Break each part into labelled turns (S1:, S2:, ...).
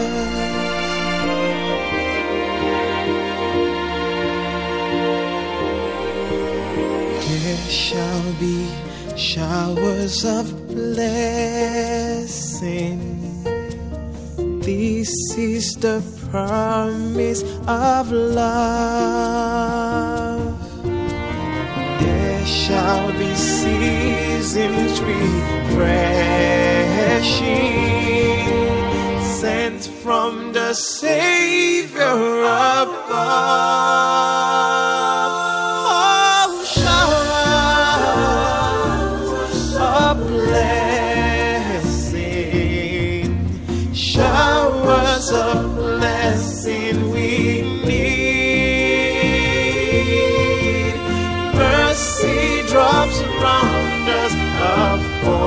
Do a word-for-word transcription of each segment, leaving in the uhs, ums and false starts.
S1: There shall be showers of blessing. This is the promise of love. There shall be seasons refreshing, sent from the Savior above. Oh, showers of blessing, showers of blessing we need. Mercy drops around us are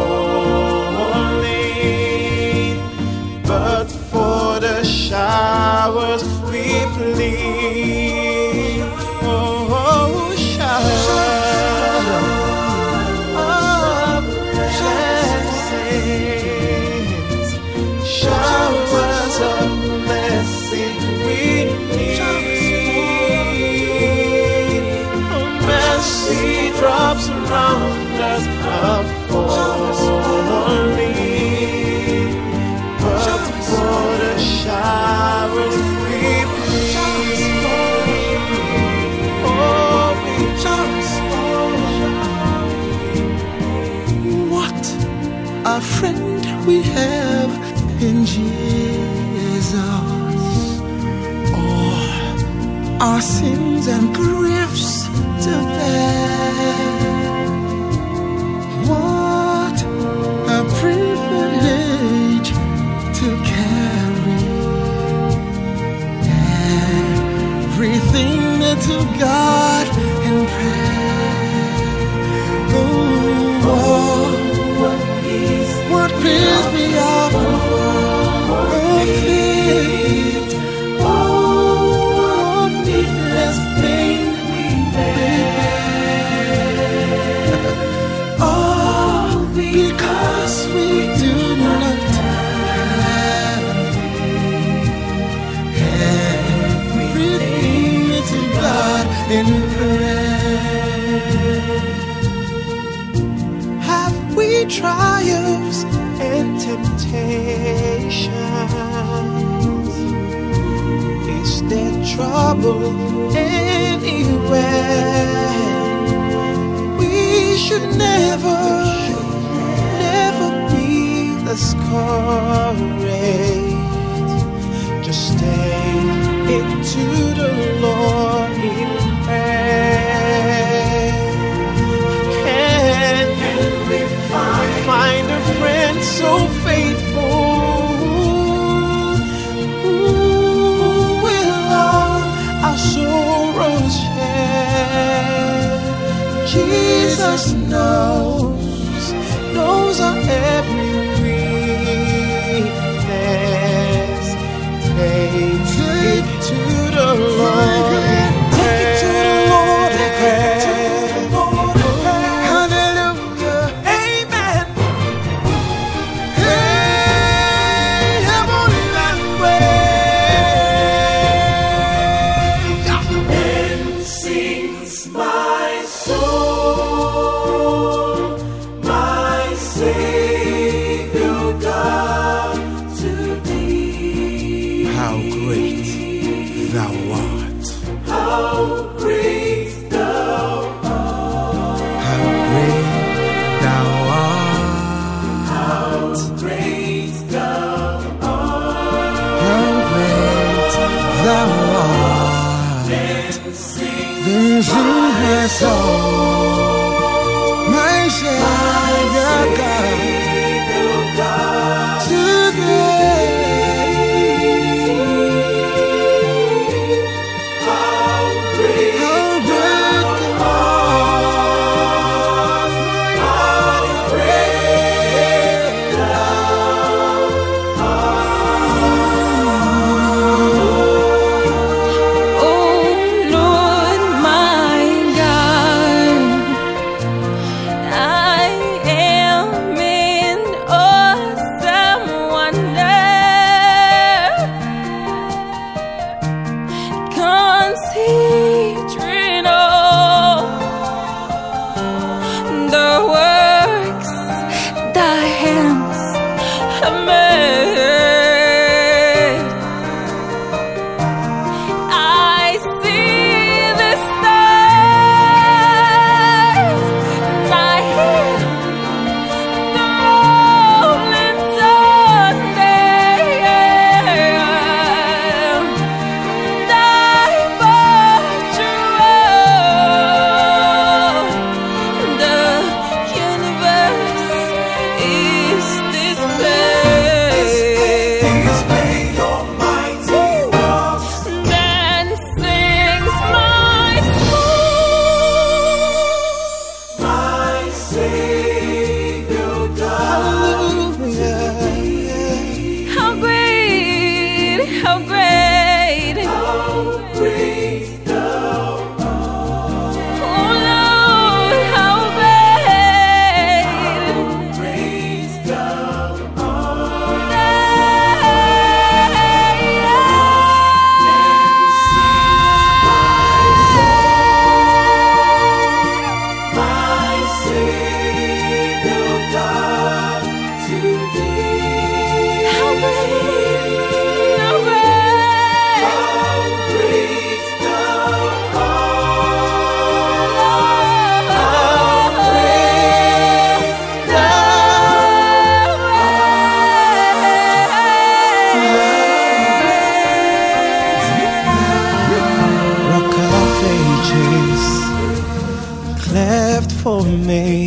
S1: falling, but for the showers we plead. Oh, showers of blessings, showers of blessing we need. Oh, mercy drops around us are falling, but for the showers we plead. Oh, we just what a friend we have in Jesus. All our sins and griefs to bear. What a privilege to carry everything to God in prayer. Oh, what peace, what peace we offer. Oh, faith, oh, needless pain we bear. All because we do not have everything to God in prayer. Have we triumphs and temptations? Is there trouble anywhere? We should never, never be discouraged. Just stay into the Lord in prayer. Can, can we find, find a friend so faithful who will all our sorrows share? Jesus knows, knows our every weakness. Take it to the Lord. Take it to the Lord in prayer. Hallelujah. Amen. Hey, heavenly language. Then sings my soul, my Savior God, to thee. How great thou art. How great thou art. How great thou art. How great thou art. How great thou art. Then sing my soul, my Savior God, to thee. How great thou art. How great thou art.
S2: Oh Lord, my God, I am
S1: for me.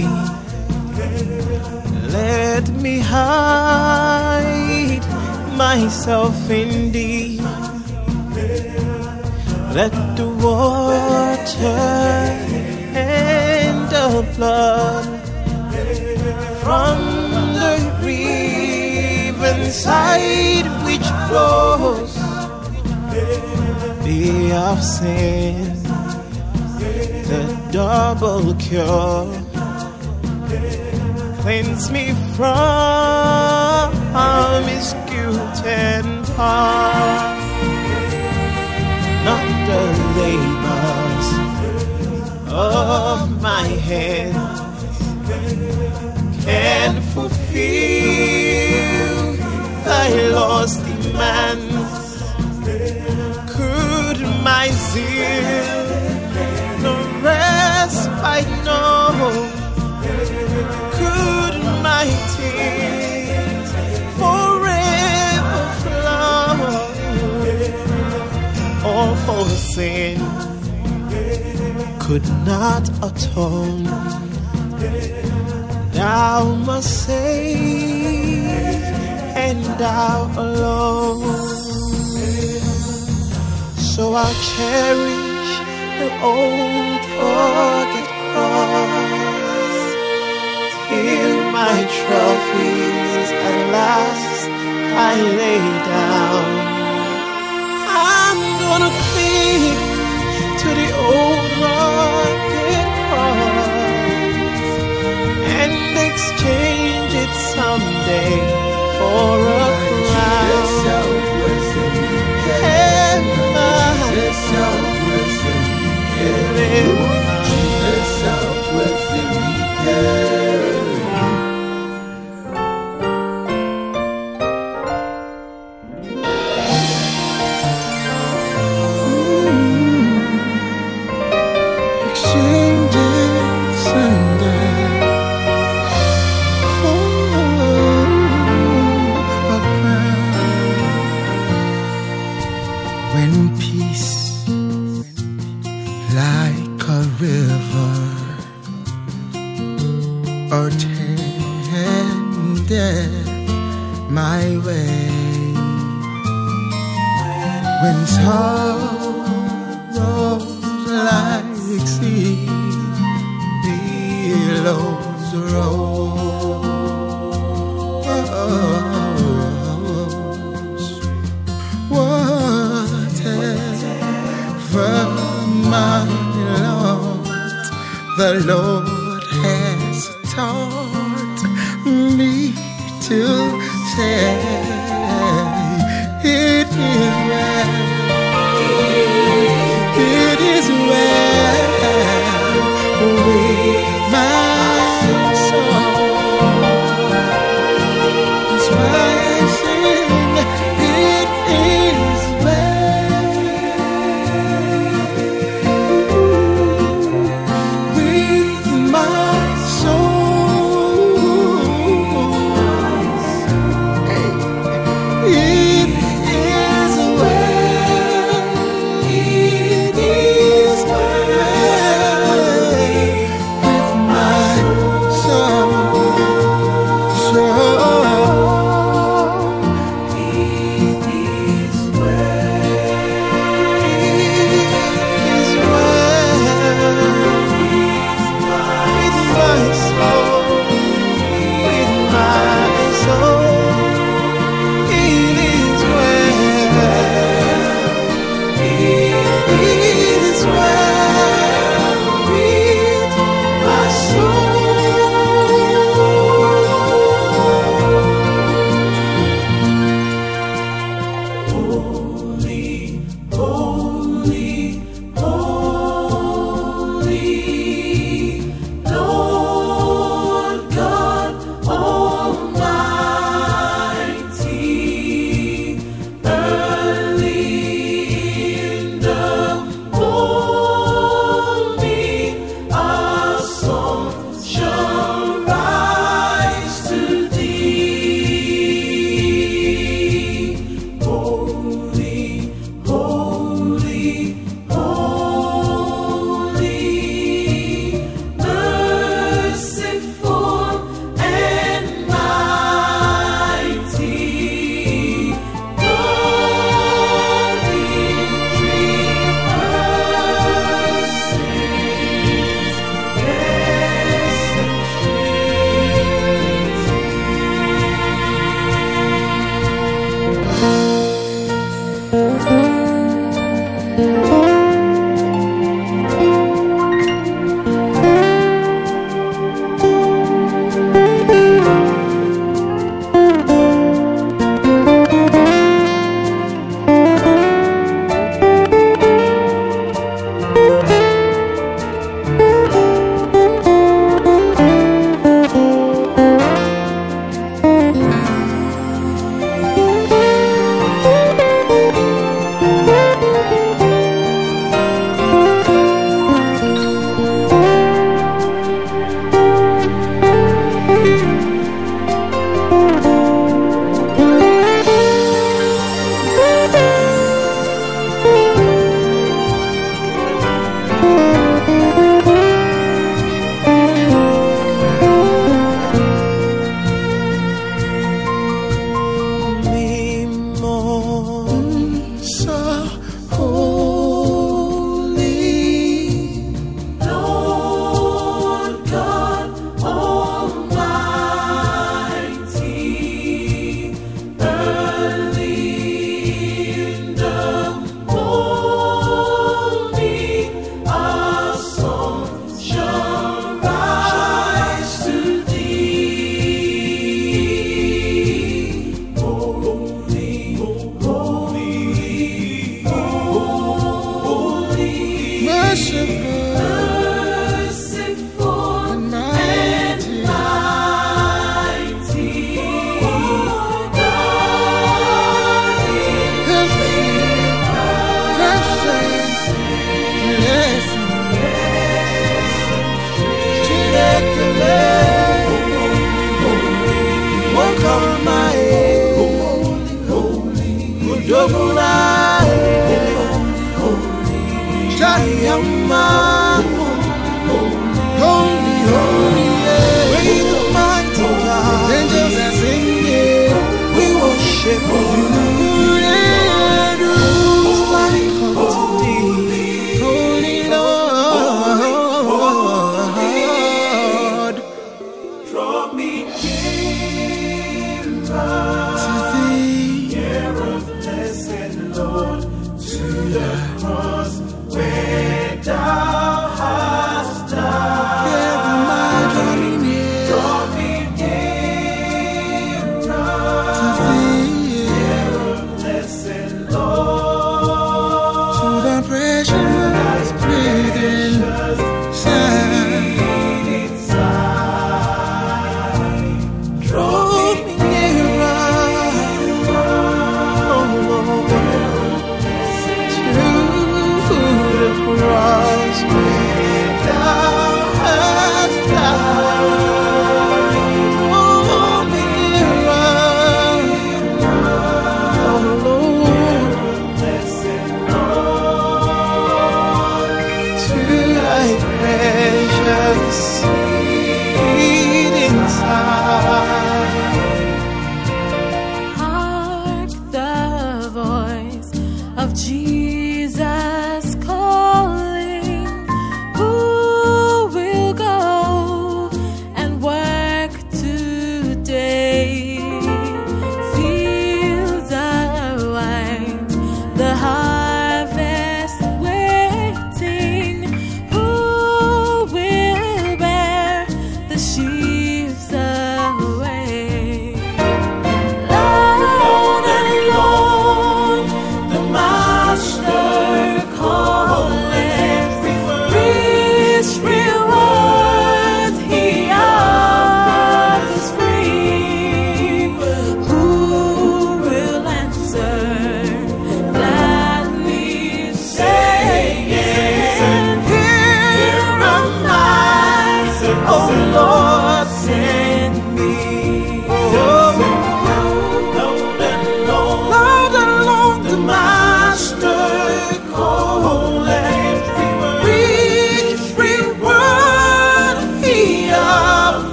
S1: Let me hide myself in thee. Let the water and the blood from the river side which flows be of sin, the double cure. Cleanse me from his guilt and part. Not the labors of my hands can fulfill thy lost demands. Could my zeal no respite know? Could my tears forever flow? All for sin could not atone. Thou must save, and thou alone. So I'll cherish the old rugged cross till my trophies at last I lay down. I'm gonna cling to the old rugged cross and exchange it someday for a crown.
S3: When peace like a river attendeth my way, when sorrows like sea billows roll, whatever my Lord, the Lord has taught me to say, it is well, it is well with my soul. That's why I sing, it is well with my soul. Hey.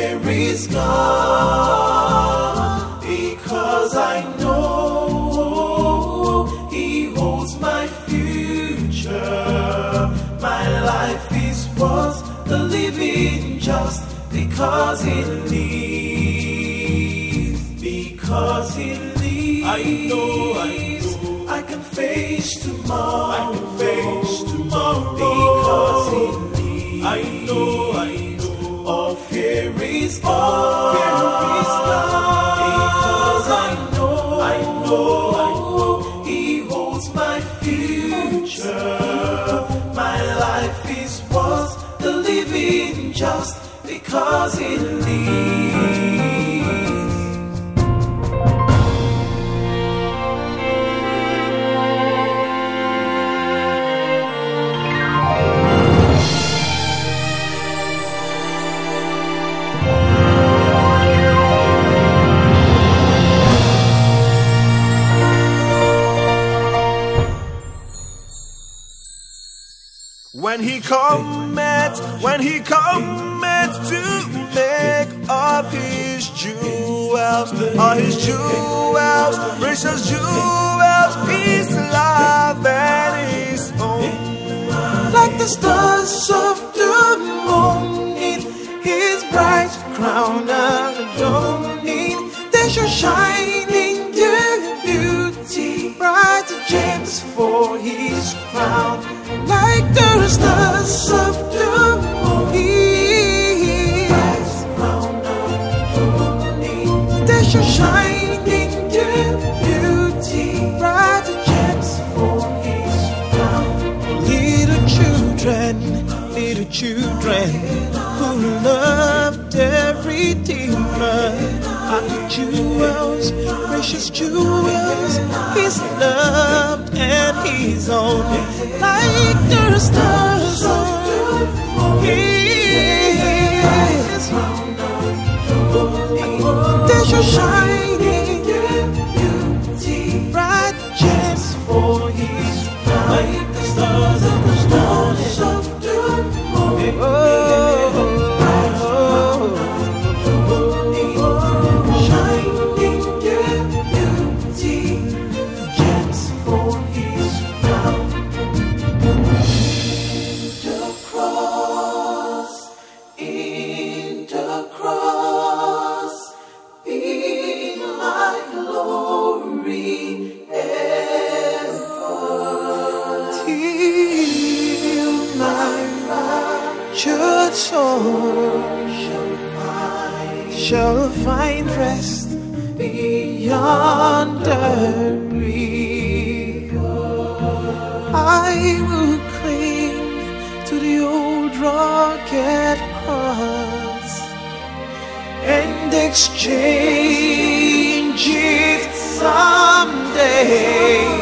S1: fear is gone, because I know He holds my future. My life is worth the living just because He lives. Because He lives, I know, I know, I can face tomorrow. I can face tomorrow. Because He lives, I know, I know, all fear is gone. Fear is gone. Because I know, I know, I know, He holds my future. My life is worth the living just because He lives. When He cometh, when He cometh to make up His jewels, all His jewels, precious jewels, His love and His own. Like the stars of the morning, His bright crown adorning, they shall shine in their beauty, bright gems for His crown. Like the stars of the morning, they shall shine in their beauty, bright gems for His crown. Little children, little children who loved every demon, are the jewels, precious jewels, He's loved and His own. Like the stars of His, they shall shine in beauty, bright gems for His crown. Like the stars of the stars of the morning, oh, shine in their beauty, gems for His crown. The cross, in the cross, be my glory ever, till my raptured soul shall find, shall find rest beyond the river. I will cling to the old rugged cross and exchange it someday